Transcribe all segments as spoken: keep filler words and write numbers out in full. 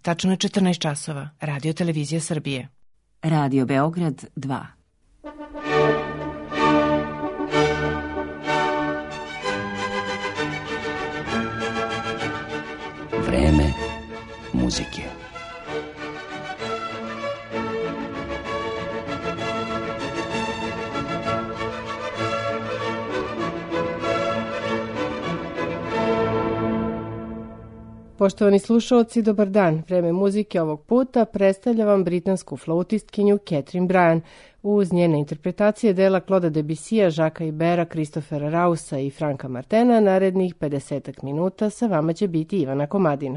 Tačno je četrnaest časova. Radio Televizija Srbije. Radio Beograd dva. Vreme muzike. Poštovani slušalci, dobar dan. Vreme muzike ovog puta predstavlja vam britansku flautistkinju Catherine Bryan uz njene interpretacije dela Claude'a Debussya, Jacquesa Ibera, Christophera Raussa i Franka Martena. Narednih pedesetak minuta sa vama će biti Ivana Komadina.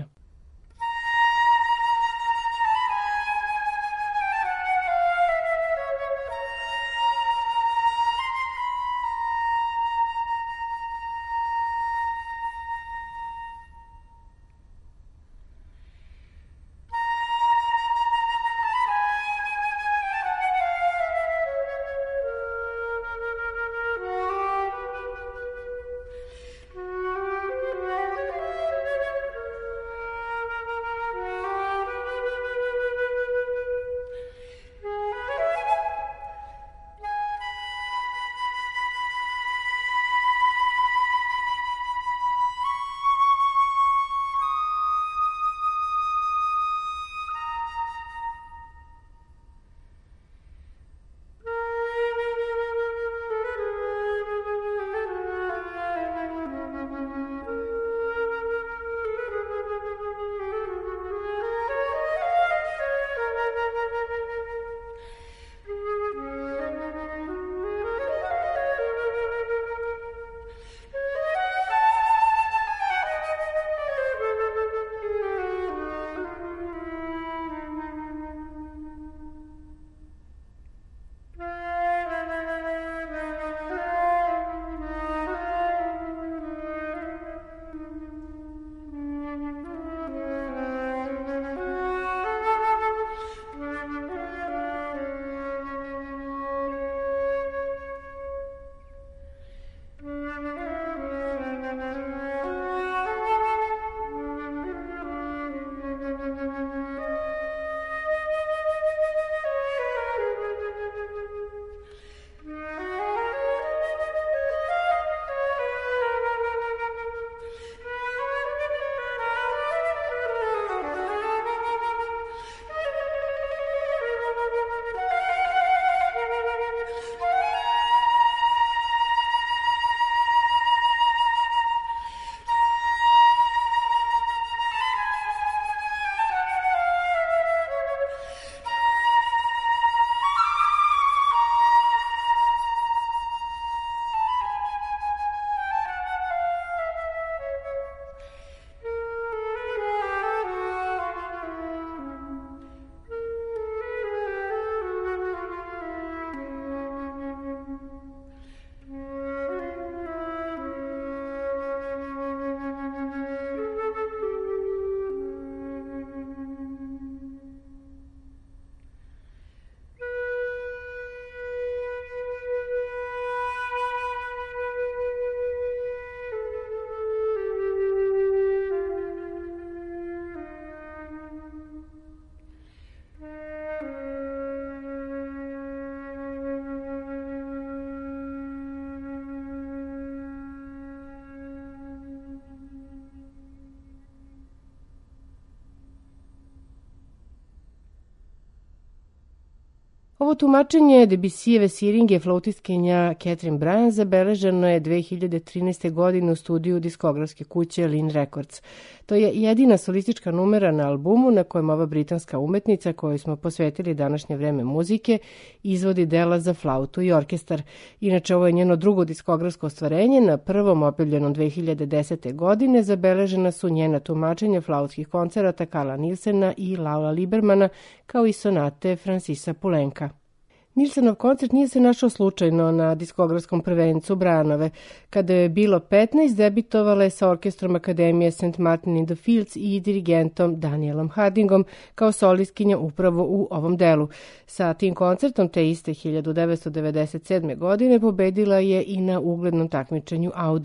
Ovo tumačenje Debussijeve siringe flautistkinja Catherine Bryan zabeleženo je dve hiljade trinaeste. godine u studiju diskografske kuće Lin Records. To je jedina solistička numera na albumu na kojem ova britanska umetnica, kojoj smo posvetili današnje vreme muzike, izvodi dela za flautu i orkestar. Inače, ovo je njeno drugo diskografsko ostvarenje. Na prvom, objavljenom dve hiljade desete. godine, zabeležena su njena tumačenja flautskih koncerata Carla Nilsena i Laura Libermana, kao i sonate Francisa Poulenca. Nilsenov koncert nije se našao slučajno na diskografskom prvencu Bryanove. Kada je bilo petnaest, debitovala je sa orkestrom Akademije Saint Martin in the Fields i dirigentom Danielom Hardingom kao solistkinja upravo u ovom delu. Sa tim koncertom te iste hiljade devetsto devedeset sedme. godine pobedila je i na uglednom takmičenju Audi.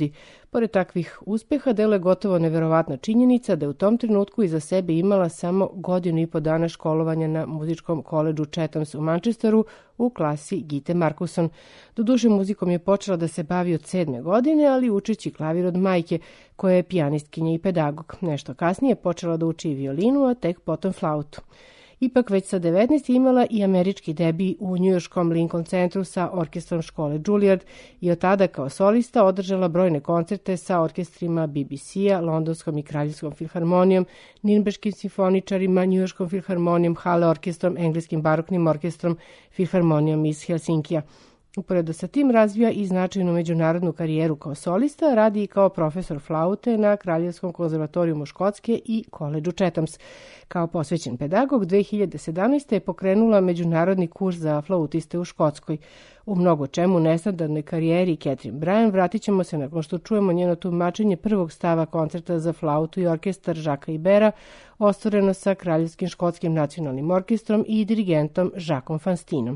Pored takvih uspeha, delo je gotovo neverovatna činjenica da je u tom trenutku iza sebe imala samo godinu i po dana školovanja na muzičkom koledžu Chathams u Manchesteru u klasi Gite Markuson. Doduše, muzikom je počela da se bavi od sedme godine, ali učeći klavir od majke, koja je pijanistkinja i pedagog. Nešto kasnije počela da uči violinu, a tek potom flautu. Ipak već sa devetnaest je imala i američki debi u njujorškom Lincoln centru sa orkestrom škole Juilliard i od tada kao solista održala brojne koncerte sa orkestrima B B C-a, Londonskom i Kraljevskom filharmonijom, Nirnberškim simfoničarima, Njujorškom filharmonijom, Halle orkestrom, Engleskim baroknim orkestrom, filharmonijom iz Helsinkija. Uporedo sa tim razvija i značajnu međunarodnu karijeru kao solista, radi i kao profesor flaute na Kraljevskom konzervatorijumu Škotske i koledžu Chathams. Kao posvećen pedagog, dve hiljade sedamnaeste. je pokrenula međunarodni kurs za flautiste u Škotskoj. U mnogo čemu nestandardnoj karijeri Catherine Bryan vratit ćemo se nakon što čujemo njeno tumačenje prvog stava koncerta za flautu i orkestar Žaka Ibera, ostvareno sa Kraljevskim škotskim nacionalnim orkestrom i dirigentom Žakom Fanstinom.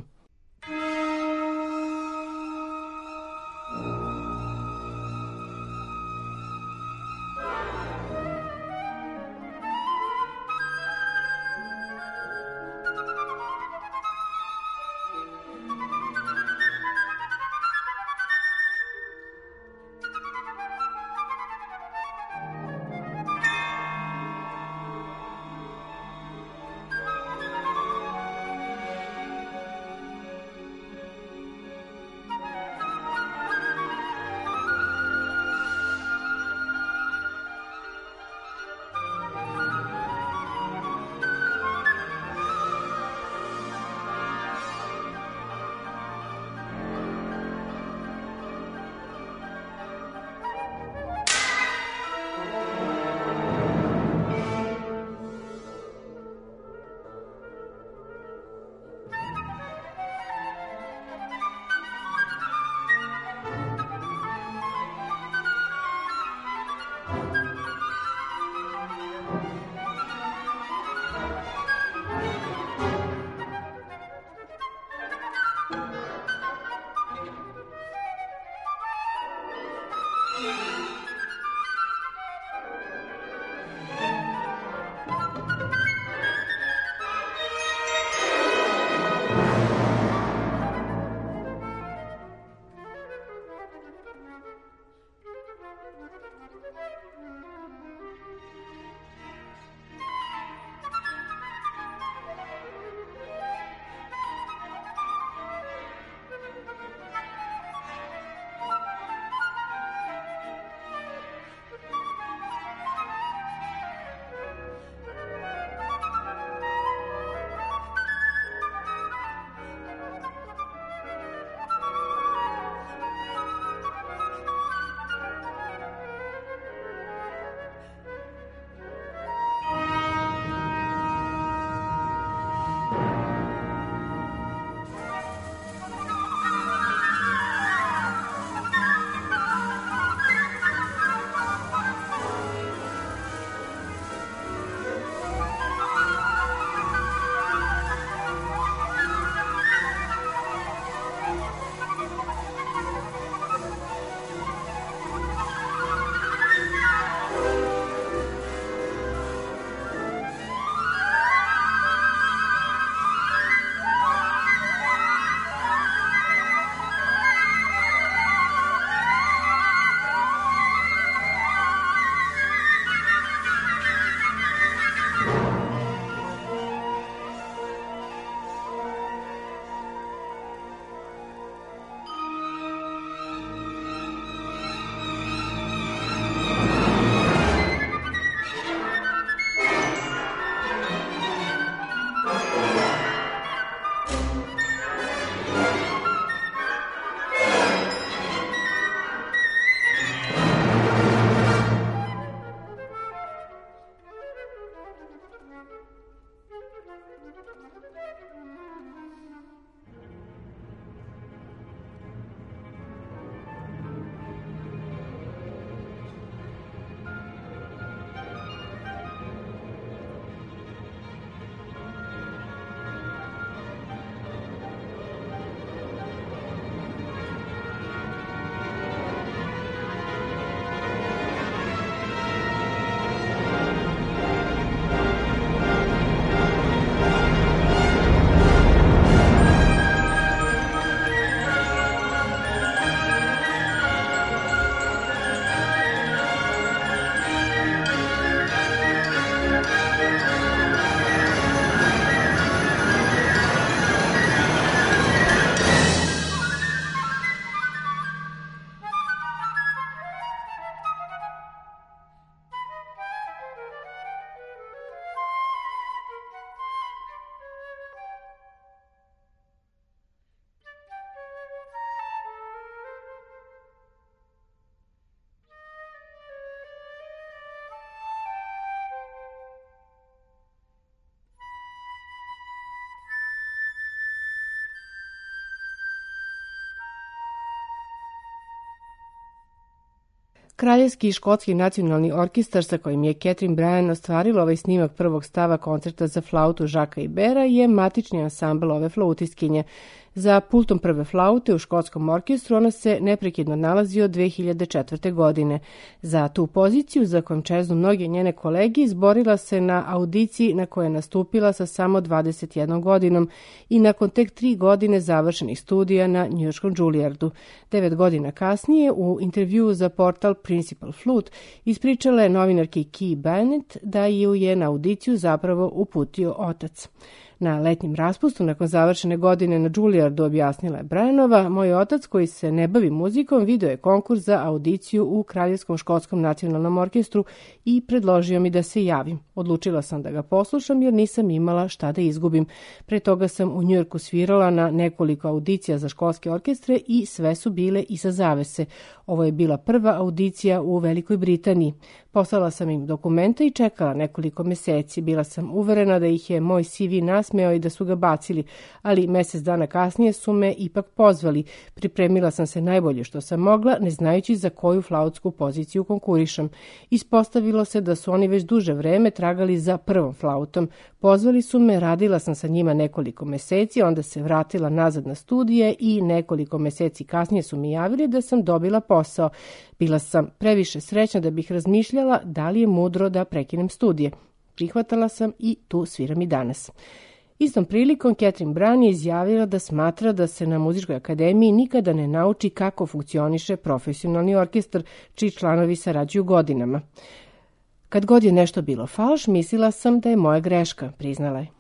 Kraljevski škotski nacionalni orkestar sa kojim je Catherine Bryan ostvarila ovaj snimak prvog stava koncerta za flautu Žaka Ibera je matični ansambl ove flautistkinje. Za pultom prve flaute u škotskom orkestru ona se neprekidno nalazi od dve hiljade četvrte. godine. Za tu poziciju, za kojom čeznu mnoge njene kolege, izborila se na audiciji na kojoj je nastupila sa samo dvadeset jednom godinom i nakon tek tri godine završenih studija na njujorškom Juilliardu. Devet godina kasnije, u intervjuu za portal Principal Flute, ispričala je novinarki Kay Bennett da ju je na audiciju zapravo uputio otac. Na letnjem raspustu, nakon završene godine na Juilliardu, objasnila je Bryanova, moj otac koji se ne bavi muzikom video je konkurs za audiciju u Kraljevskom škotskom nacionalnom orkestru i predložio mi da se javim. Odlučila sam da ga poslušam jer nisam imala šta da izgubim. Pre toga sam u Njujorku svirala na nekoliko audicija za školske orkestre i sve su bile iza zavese. Ovo je bila prva audicija u Velikoj Britaniji. Poslala sam im dokumente i čekala nekoliko meseci. Bila sam uverena da ih je moj C V nasmeo i da su ga bacili, ali mesec dana kasnije su me ipak pozvali. Pripremila sam se najbolje što sam mogla, ne znajući za koju flautsku poziciju konkurišem. Ispostavilo se da su oni već duže vreme tragali za prvom flautom. Pozvali su me, radila sam sa njima nekoliko meseci, onda se vratila nazad na studije i nekoliko meseci kasnije su mi javili da sam dobila posao. Bila sam previše srećna da bih razmišljala da li je mudro da prekinem studije. Prihvatala sam i tu sviram i danas. Istom prilikom Catherine Bryan je izjavila da smatra da se na muzičkoj akademiji nikada ne nauči kako funkcioniše profesionalni orkestar, čiji članovi sarađuju godinama. Kad god je nešto bilo falš, mislila sam da je moja greška, priznala je.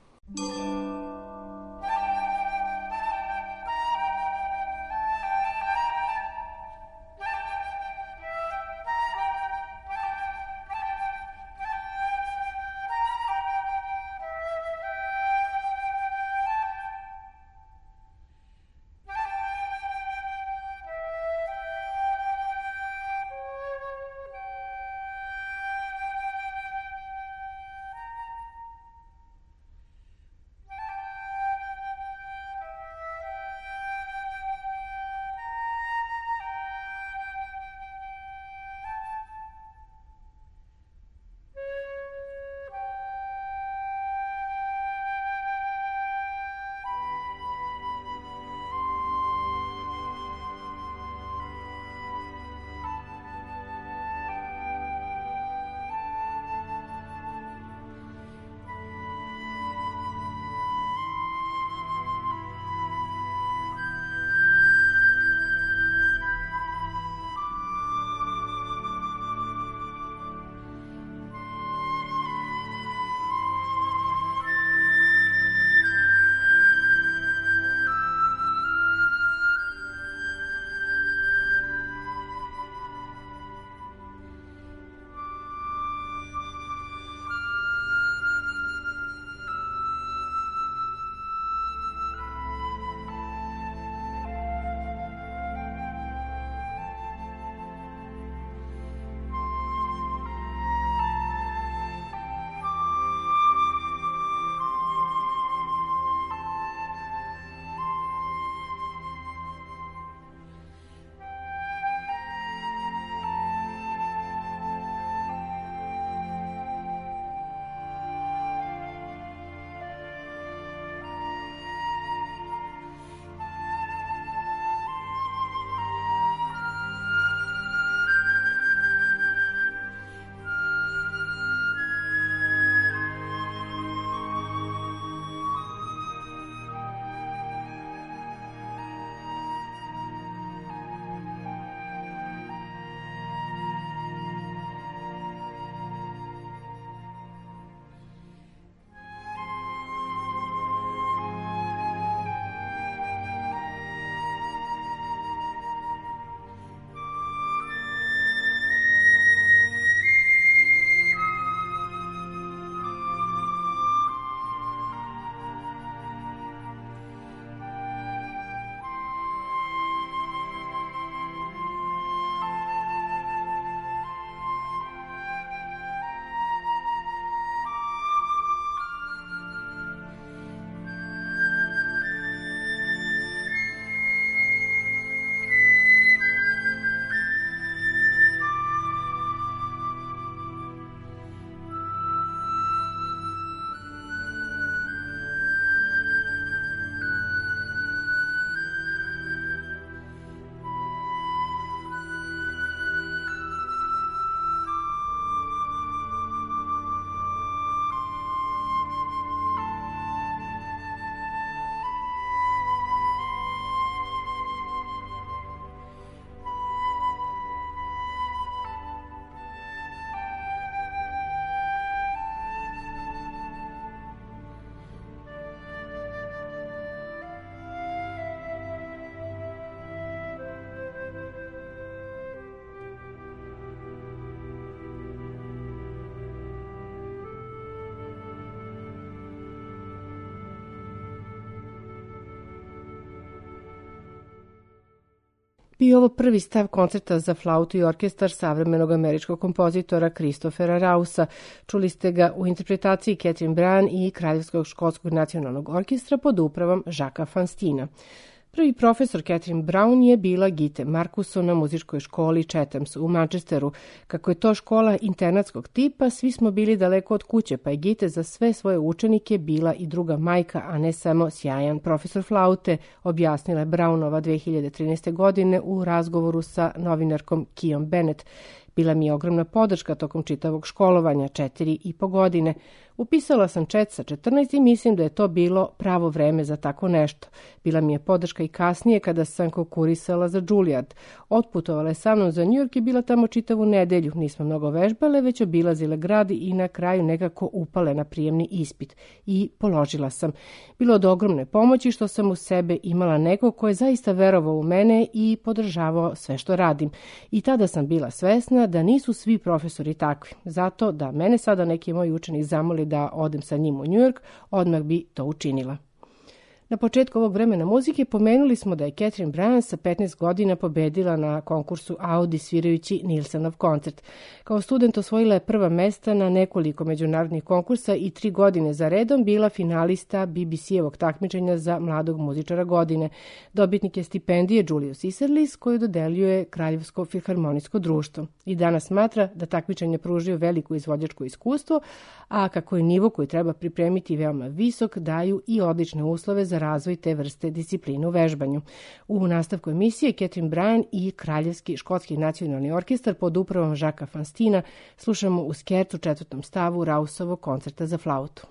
bio ovo prvi stav koncerta za flautu i orkestar savremenog američkog kompozitora Christophera Rausa. Čuli ste ga u interpretaciji Catherine Bryan i Kraljevskog škotskog nacionalnog orkestra pod upravom Jacquesa Fanstina. Prvi profesor Catherine Brown je bila Gitte Marcusson na muzičkoj školi Chatham's u Manchesteru. Kako je to škola internatskog tipa, svi smo bili daleko od kuće, pa je Gitte za sve svoje učenike bila i druga majka, a ne samo sjajan profesor flaute, objasnila je Brownova dve hiljade trinaeste. godine u razgovoru sa novinarkom Kion Bennett. Bila mi je ogromna podrška tokom čitavog školovanja, četiri i po godine. Upisala sam čet sa četrnaest i mislim da je to bilo pravo vreme za tako nešto. Bila mi je podrška i kasnije kada sam konkurisala za Juilliard. Otputovala je sa mnom za New York i bila tamo čitavu nedelju. Nismo mnogo vežbale, već obilazile grad i na kraju nekako upale na prijemni ispit. I položila sam. Bilo od ogromne pomoći što sam u sebe imala nekog ko je zaista verovao u mene i podržavao sve što radim. I tada sam bila svesna da nisu svi profesori takvi. Zato da mene sada neki moji učenik zamoli da odem sa njim u New York, odmah bi to učinila. Na početku ovog vremena muzike pomenuli smo da je Catherine Bryan sa petnaest godina pobedila na konkursu Audi svirajući Nilsenov koncert. Kao student osvojila je prva mesta na nekoliko međunarodnih konkursa i tri godine za redom bila finalista B B C-evog takmičenja za mladog muzičara godine. Dobitnik je stipendije Julius Isserlis koju dodeljuje Kraljevsko filharmonijsko društvo. I danas smatra da takmičenje pružio veliko izvođačko iskustvo, a kako je nivo koji treba pripremiti veoma visok, daju i odlične uslove za razvoj te vrste discipline u vežbanju. U nastavku emisije Catherine Bryan i Kraljevski škotski nacionalni orkestar pod upravom Jacquesa Fanstina slušamo u skercu četvrtom stavu Rausovog koncerta za flautu.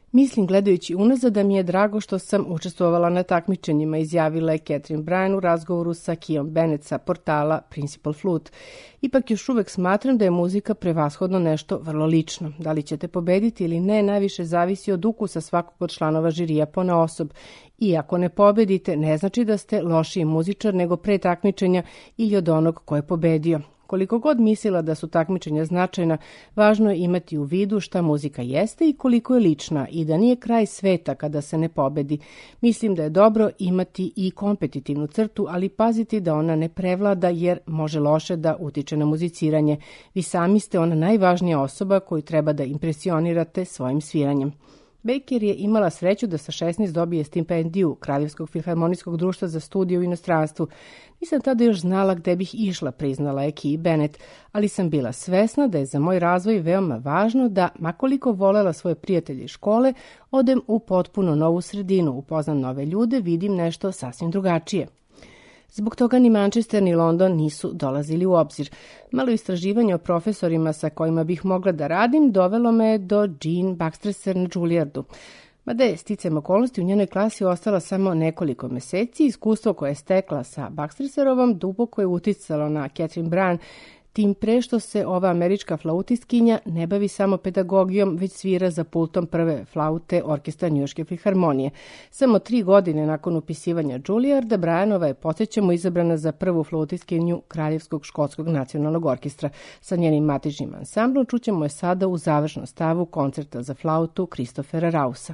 Mislim, gledajući unazad, da mi je drago što sam učestvovala na takmičenjima, izjavila je Catherine Bryan u razgovoru sa Kijom Bennett sa portala Principal Flute. Ipak još uvek smatram da je muzika prevashodno nešto vrlo lično. Da li ćete pobediti ili ne, najviše zavisi od ukusa svakog od članova žirija ponaosob. I ako ne pobedite, ne znači da ste lošiji muzičar nego pre takmičenja ili od onog ko je pobedio. Koliko god mislila da su takmičenja značajna, važno je imati u vidu šta muzika jeste i koliko je lična i da nije kraj sveta kada se ne pobedi. Mislim da je dobro imati i kompetitivnu crtu, ali paziti da ona ne prevlada jer može loše da utiče na muziciranje. Vi sami ste ona najvažnija osoba koju treba da impresionirate svojim sviranjem. Baker je imala sreću da sa šesnaest dobije stipendiju Kraljevskog filharmonijskog društva za studije u inostranstvu. Nisam tada još znala gde bih išla, priznala je Kij Bennett, ali sam bila svesna da je za moj razvoj veoma važno da, makoliko volela svoje prijatelje iz škole, odem u potpuno novu sredinu, upoznam nove ljude, vidim nešto sasvim drugačije. Zbog toga ni Manchester ni London nisu dolazili u obzir. Malo istraživanje o profesorima sa kojima bih mogla da radim dovelo me do Jean Baxtresser na Juilliardu. Mada je sticajem okolnosti u njenoj klasi ostala samo nekoliko meseci, iskustvo koje je stekla sa Baxtresserovom duboko je uticalo na Catherine Bryan, tim pre što se ova američka flautistkinja ne bavi samo pedagogijom, već svira za pultom prve flaute orkestra Njujorške filharmonije. Samo tri godine nakon upisivanja Juilliarda, Bryanova je, podsjećamo, izabrana za prvu flautistkinju Kraljevskog škotskog nacionalnog orkestra. Sa njenim matičnim ansamblom čućemo je sada u završnom stavu koncerta za flautu Kristofera Rausa.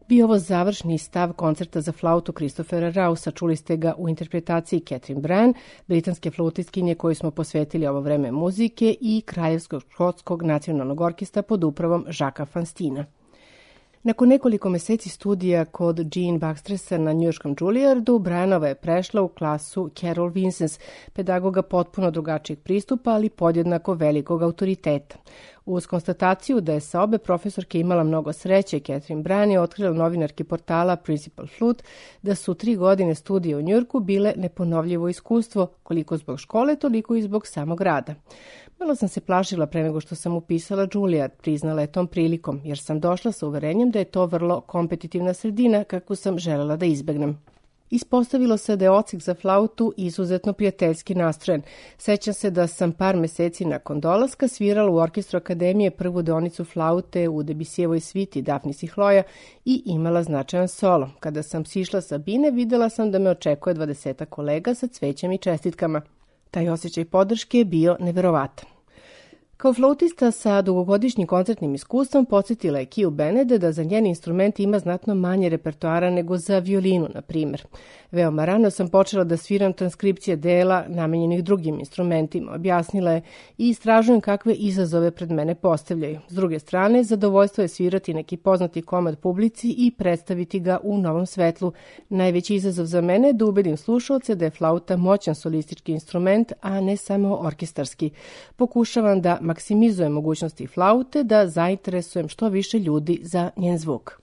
Bio ovo završni stav koncerta za flautu Christophera Rausa. Čuli ste ga u interpretaciji Catherine Bryan, britanske flautistkinje koju smo posvetili ovo vreme muzike, i Kraljevskog škotskog nacionalnog orkestra pod upravom Jacquesa Fanstina. Nakon nekoliko meseci studija kod Jean Baxtersa na njujorškom Juilliardu, Bryanova je prešla u klasu Carol Vincenz, pedagoga potpuno drugačijeg pristupa, ali podjednako velikog autoriteta. Uz konstataciju da je sa obe profesorke imala mnogo sreće, Catherine Bryan je otkrila novinarki portala Principal Flute da su tri godine studija u Njujorku bile neponovljivo iskustvo, koliko zbog škole, toliko i zbog samog rada. Malo sam se plašila pre nego što sam upisala Juilliard, priznala je tom prilikom, jer sam došla sa uverenjem da je to vrlo kompetitivna sredina kakvu sam želela da izbegnem. Ispostavilo se da je odsek za flautu izuzetno prijateljski nastrojen. Sećam se da sam par meseci nakon dolaska svirala u orkestru Akademije prvu deonicu flaute u Debussijevoj sviti Daphnis i Hloja i imala značajan solo. Kada sam sišla sa bine, videla sam da me očekuje dvadesetak kolega sa cvećem i čestitkama. Taj osjećaj podrške je bio neverovatan. Kao flautista sa dugogodišnjim koncertnim iskustvom podsjetila je Kiu Benede da za njen instrument ima znatno manje repertoara nego za violinu, na primjer. Veoma rano sam počela da sviram transkripcije dela namenjenih drugim instrumentima, objasnila je, i istražujem kakve izazove pred mene postavljaju. S druge strane, zadovoljstvo je svirati neki poznati komad publici i predstaviti ga u novom svetlu. Najveći izazov za mene je da ubedim slušalce da je flauta moćan solistički instrument, a ne samo orkestarski. Pokušavam da maksimizujem mogućnosti flaute, da zainteresujem što više ljudi za njen zvuk.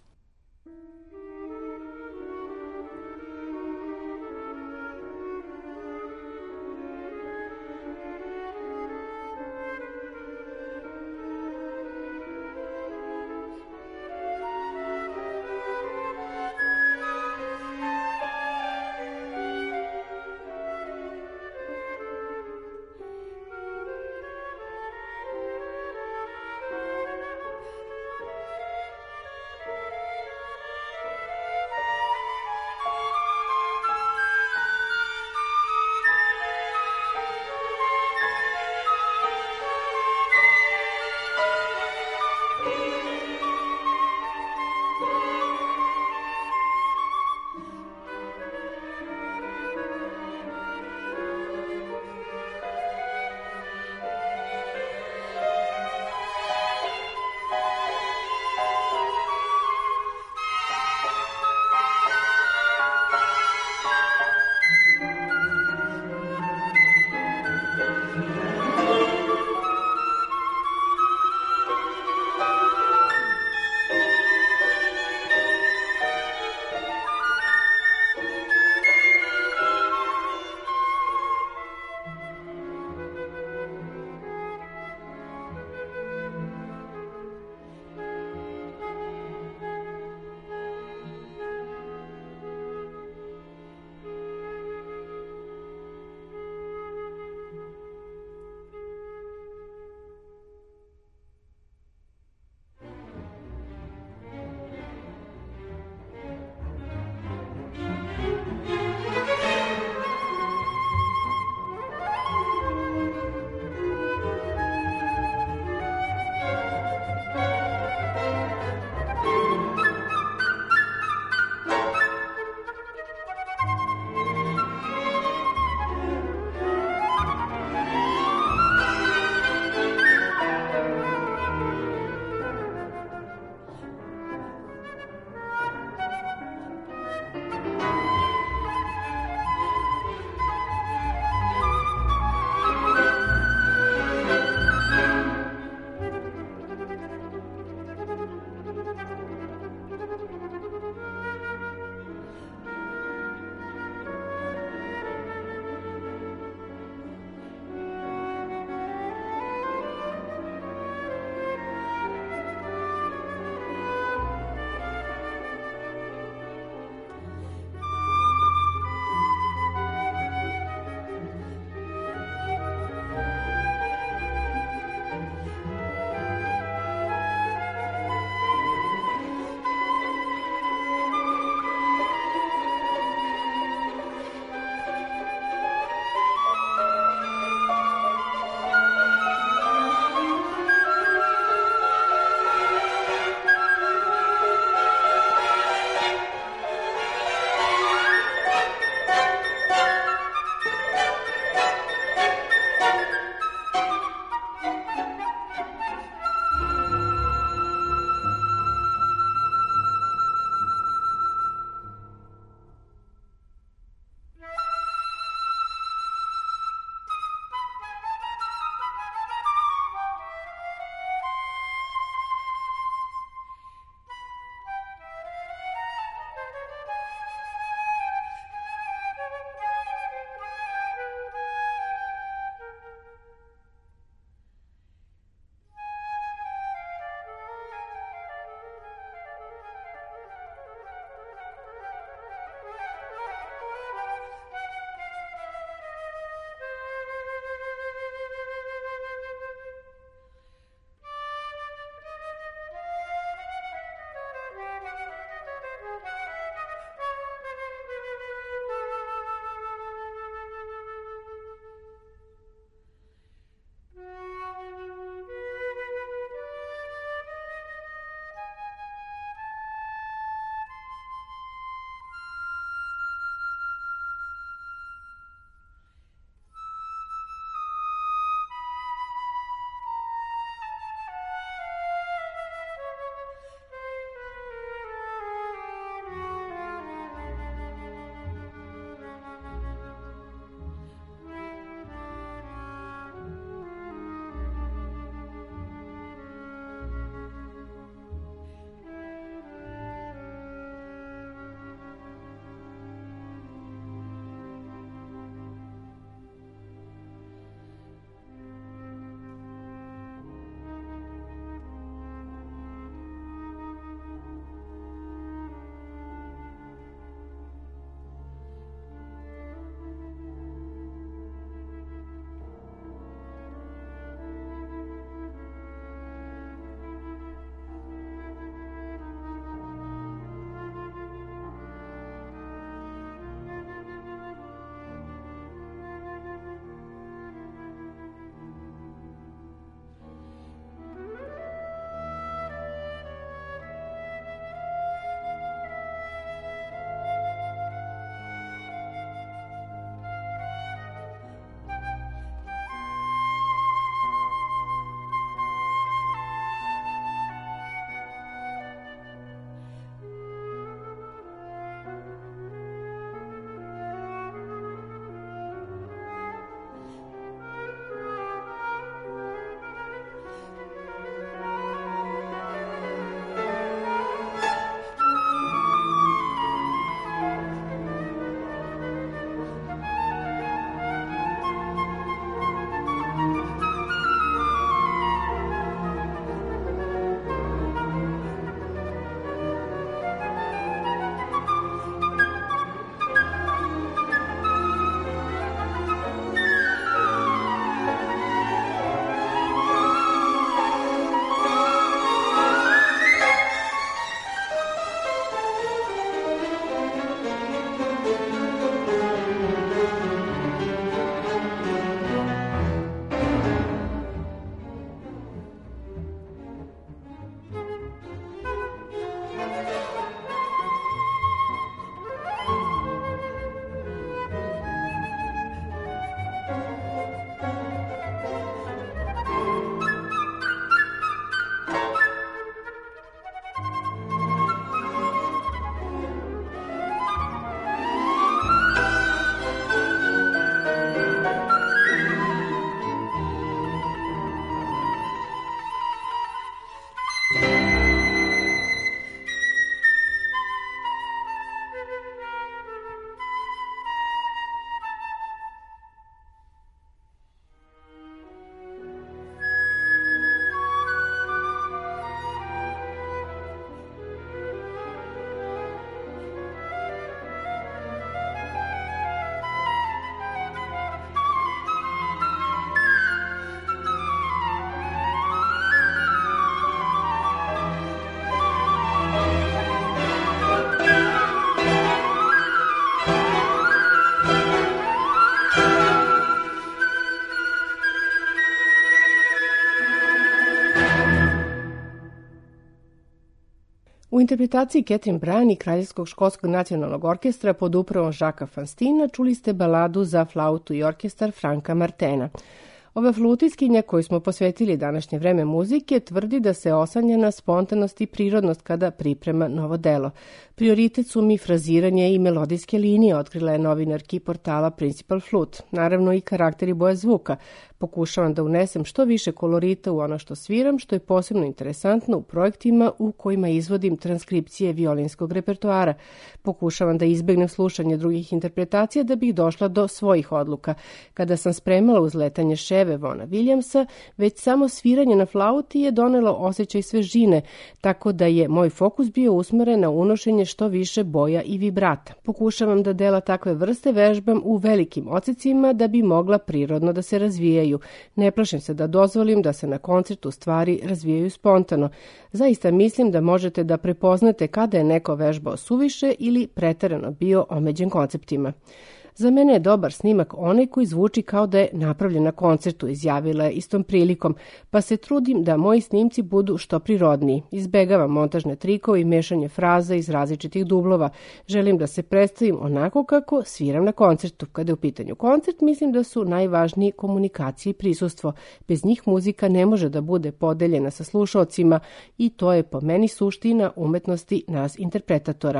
U interpretaciji Catherine Bryan i Kraljevskog škotskog nacionalnog orkestra pod upravom Jacquesa Fanstina čuli ste baladu za flautu i orkestar Franka Martena. Ova flutistkinja koju smo posvetili današnje vreme muzike tvrdi da se oslanja na spontanost i prirodnost kada priprema novo delo. Prioritet su mi fraziranje i melodijske linije, otkrila je novinarki portala Principal Flute. Naravno i karakter i boja zvuka. Pokušavam da unesem što više kolorita u ono što sviram, što je posebno interesantno u projektima u kojima izvodim transkripcije violinskog repertoara. Pokušavam da izbegnem slušanje drugih interpretacija da bih došla do svojih odluka. Kada sam spremala uzletanje ševe Vona Williamsa, već samo sviranje na flauti je donelo osjećaj svežine, tako da je moj fokus bio usmeren na unošenje što više boja i vibrata. Pokušavam da dela takve vrste vežbam u velikim odsecima da bi mogla prirodno da se razvijaju. Ne plašim se da dozvolim da se na koncertu stvari razvijaju spontano. Zaista mislim da možete da prepoznate kada je neko vežbao suviše ili preterano bio omeđen konceptima. Za mene je dobar snimak onaj koji zvuči kao da je napravljen na koncertu, izjavila je istom prilikom, pa se trudim da moji snimci budu što prirodniji. Izbegavam montažne trikove i mešanje fraza iz različitih dublova. Želim da se predstavim onako kako sviram na koncertu. Kada je u pitanju koncert, mislim da su najvažniji komunikacija i prisustvo. Bez njih muzika ne može da bude podeljena sa slušaocima i to je po meni suština umetnosti nas interpretatora.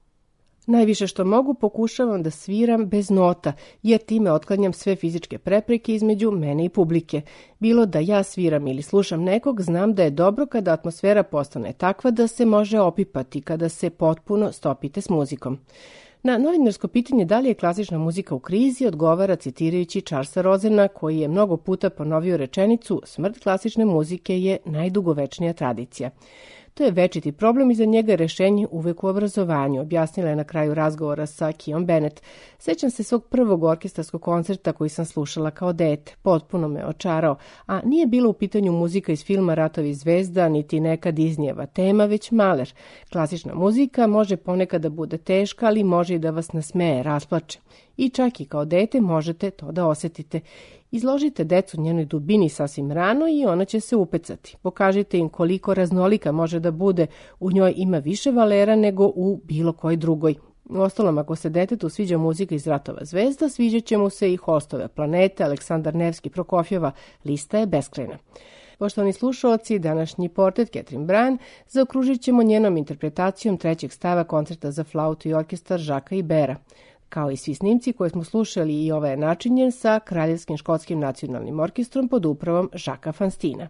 Najviše što mogu pokušavam da sviram bez nota, jer time otklanjam sve fizičke prepreke između mene i publike. Bilo da ja sviram ili slušam nekog, znam da je dobro kada atmosfera postane takva da se može opipati, kada se potpuno stopite s muzikom. Na novinarsko pitanje da li je klasična muzika u krizi odgovara citirajući Charlesa Rosena, koji je mnogo puta ponovio rečenicu "Smrt klasične muzike je najdugovečnija tradicija". To je večiti problem i za njega je rešenje uvek u obrazovanju, objasnila je na kraju razgovora sa Keon Bennett. Sećam se svog prvog orkestarskog koncerta koji sam slušala kao dete. Potpuno me očarao, a nije bilo u pitanju muzika iz filma Ratovi zvezda, niti neka Disneyjeva tema, već Mahler. Klasična muzika može ponekad da bude teška, ali može i da vas nasmeje, rasplače. I čak i kao dete možete to da osetite. Izložite decu njenoj dubini sasvim rano i ona će se upecati. Pokažite im koliko raznolika može da bude, u njoj ima više valera nego u bilo kojoj drugoj. Uostalom, ako se detetu sviđa muzika iz Ratova zvezda, sviđat će mu se i Hostove planete, Aleksandar Nevski, Prokofjeva, lista je beskrajna. Poštovani slušalci, današnji portret Catherine Bryan zaokružit ćemo njenom interpretacijom trećeg stava koncerta za flautu i orkestar Jacquesa Ibera. Kao i svi snimci koje smo slušali, i ovaj je načinjen sa Kraljevskim škotskim nacionalnim orkestrom pod upravom Jacquesa Fanstina.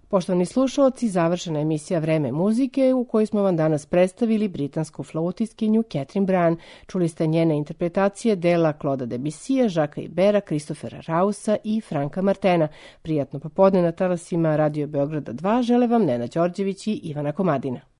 Poštovani slušalci, završena emisija Vreme muzike u kojoj smo vam danas predstavili britansku flautistkinju Catherine Bryan. Čuli ste njene interpretacije dela Claude'a Debussya, Jacquesa Iberta, Christophera Rausa i Franka Martena. Prijatno popodne na talasima Radio Beograda dva žele vam Nena Đorđević i Ivana Komadina.